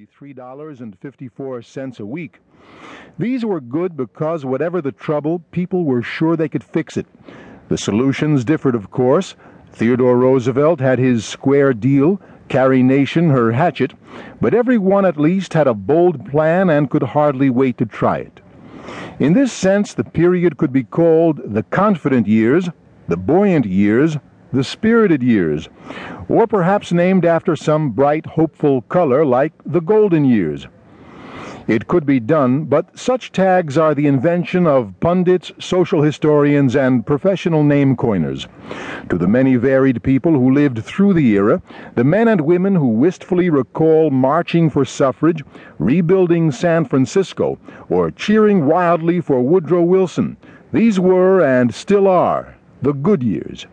only $3.54 a week. These were good because whatever the trouble, people were sure they could fix it. The solutions differed, of course. Theodore Roosevelt had his square deal, Carrie Nation her hatchet, but everyone at least had a bold plan and could hardly wait to try it. In this sense, the period could be called the confident years, the buoyant years, the spirited years, or perhaps named after some bright, hopeful color like the golden years. It could be done, but such tags are the invention of pundits, social historians, and professional name coiners. To the many varied people who lived through the era, the men and women who wistfully recall marching for suffrage, rebuilding San Francisco, or cheering wildly for Woodrow Wilson, these were, and still are, the good years.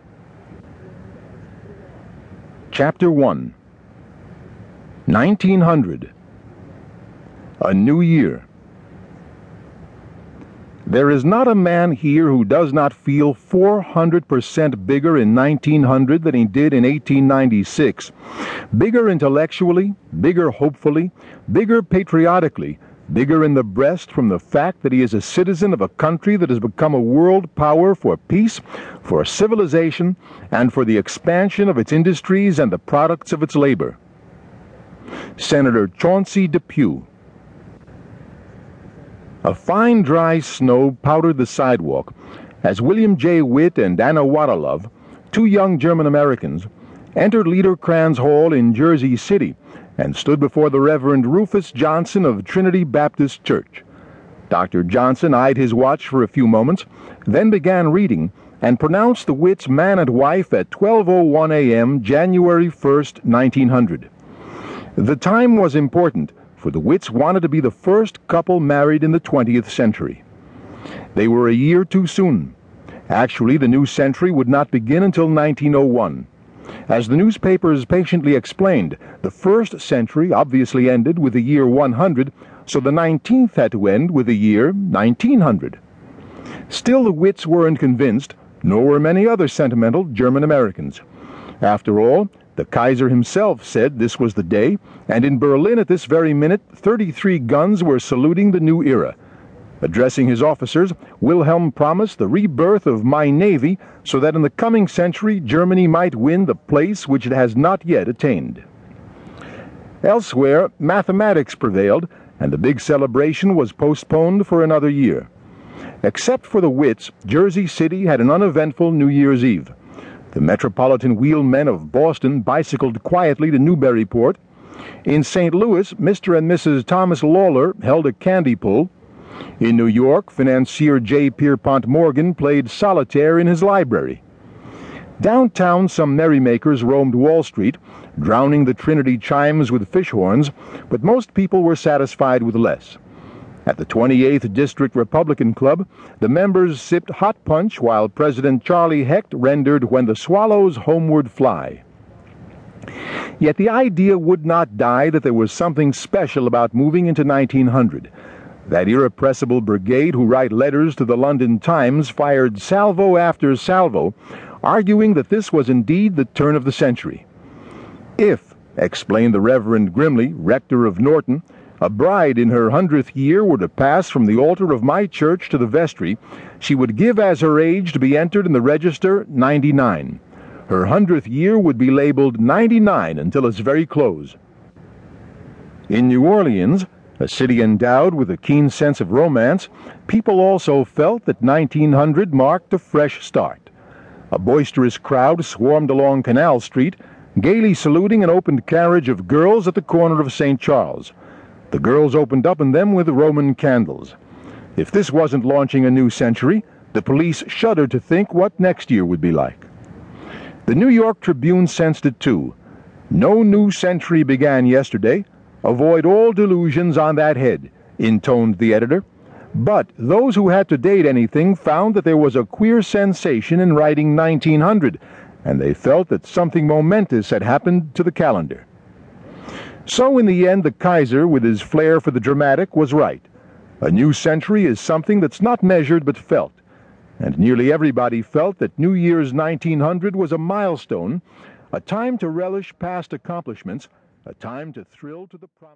Chapter 1. 1900. A New Year. There is not a man here who does not feel 400% bigger in 1900 than he did in 1896. Bigger intellectually, bigger hopefully, bigger patriotically, bigger in the breast from the fact that he is a citizen of a country that has become a world power for peace, for civilization, and for the expansion of its industries and the products of its labor. Senator Chauncey Depew. A fine dry snow powdered the sidewalk as William J. Witt and Anna Waterlove, two young German-Americans, entered Liederkranz Hall in Jersey City and stood before the Reverend Rufus Johnson of Trinity Baptist Church. Dr. Johnson eyed his watch for a few moments, then began reading and pronounced the Witts man and wife at 12:01 a.m., January 1st, 1900. The time was important, for the Witts wanted to be the first couple married in the 20th century. They were a year too soon. Actually, the new century would not begin until 1901. As the newspapers patiently explained, the first century obviously ended with the year 100, so the 19th had to end with the year 1900. Still, the Witts weren't convinced, nor were many other sentimental German Americans. After all, the Kaiser himself said this was the day, and in Berlin at this very minute 33 guns were saluting the new era. Addressing his officers, Wilhelm promised the rebirth of my navy so that in the coming century Germany might win the place which it has not yet attained. Elsewhere, mathematics prevailed, and the big celebration was postponed for another year. Except for the Witts, Jersey City had an uneventful New Year's Eve. The Metropolitan Wheelmen of Boston bicycled quietly to Newburyport. In St. Louis, Mr. and Mrs. Thomas Lawler held a candy pull. In New York, financier J. Pierpont Morgan played solitaire in his library. Downtown, some merrymakers roamed Wall Street, drowning the Trinity chimes with fish horns, but most people were satisfied with less. At the 28th District Republican Club, the members sipped hot punch while President Charlie Hecht rendered When the Swallows Homeward Fly. Yet the idea would not die that there was something special about moving into 1900. That irrepressible brigade who write letters to the London Times fired salvo after salvo, arguing that this was indeed the turn of the century. If, explained the Reverend Grimley, rector of Norton, a bride in her 100th year were to pass from the altar of my church to the vestry, she would give as her age to be entered in the register 99. Her 100th year would be labeled 99 until its very close. In New Orleans, a city endowed with a keen sense of romance, people also felt that 1900 marked a fresh start. A boisterous crowd swarmed along Canal Street, gaily saluting an opened carriage of girls at the corner of St. Charles. The girls opened up on them with Roman candles. If this wasn't launching a new century, the police shuddered to think what next year would be like. The New York Tribune sensed it too. No new century began yesterday. Avoid all delusions on that head, intoned the editor. But those who had to date anything found that there was a queer sensation in writing 1900, and they felt that something momentous had happened to the calendar. So in the end, the Kaiser, with his flair for the dramatic, was right. A new century is something that's not measured but felt. And nearly everybody felt that New Year's 1900 was a milestone, a time to relish past accomplishments, a time to thrill to the promise.